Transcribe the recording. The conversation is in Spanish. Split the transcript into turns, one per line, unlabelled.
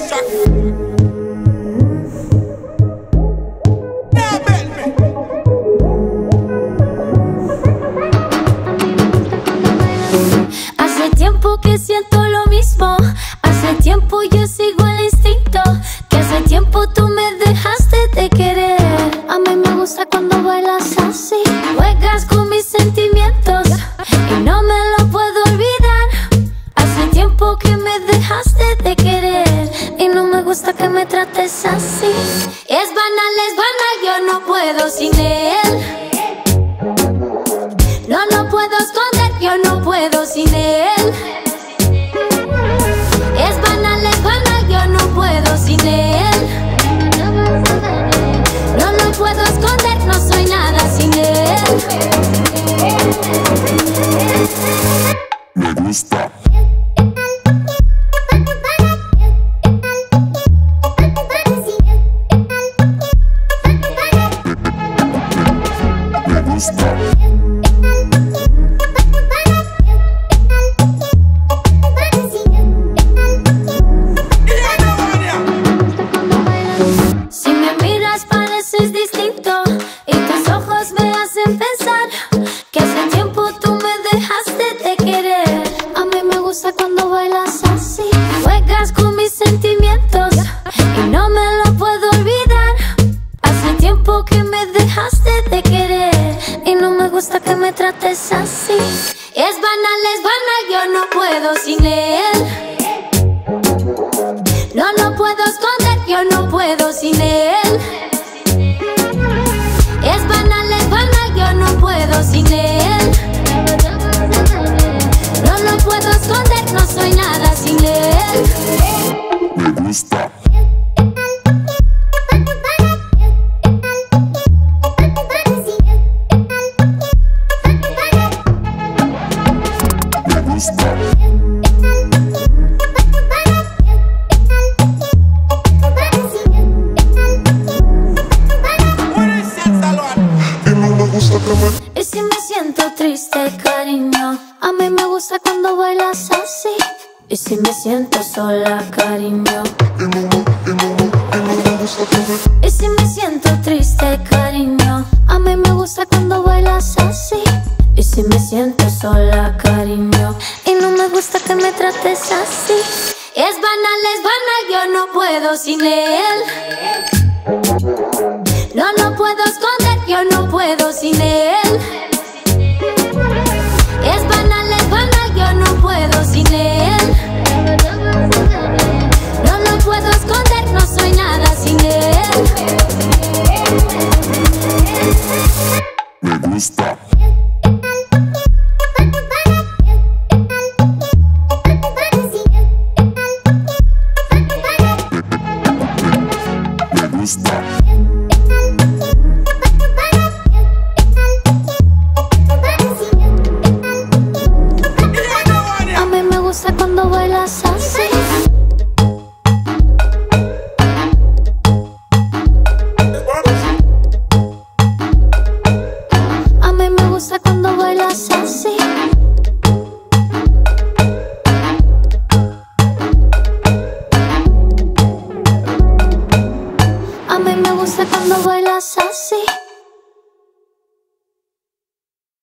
Hace tiempo que siento lo mismo. Hace tiempo yo sigo el instinto. Que hace tiempo tú me dejaste de querer. A mí me gusta cuando bailas así. Juegas con mis sentimientos y no me lo puedo olvidar. Hace tiempo que me dejaste de querer y no me gusta que me trates así. Es banal, yo no puedo sin él. No lo puedo esconder, yo no puedo sin él. Es banal, yo no puedo sin él. No lo puedo esconder, no soy nada sin él.
Me gusta. Me gusta.
Si me miras pareces distinto y tus ojos me hacen pensar que hace tiempo tú me dejaste de querer. A mí me gusta cuando bailas así. Juegas con mis sentimientos y no me lo puedo olvidar. Hace tiempo que me dejaste de querer y no me gusta que me trates así. Es banal, yo no puedo sin él. No lo puedo esconder, yo no puedo sin él. Es banal, yo no puedo sin él. No lo puedo esconder, no soy nada sin él.
Me gusta. Me gusta.
Y si me siento triste, cariño, a mí me gusta cuando bailas así. Y si me siento sola, cariño, y si me siento triste, cariño, a mí me gusta cuando bailas así. Y si me siento sola, cariño, y no me gusta que me trates así. Es banal, yo no puedo sin él. No lo puedo esconder, yo no puedo sin él.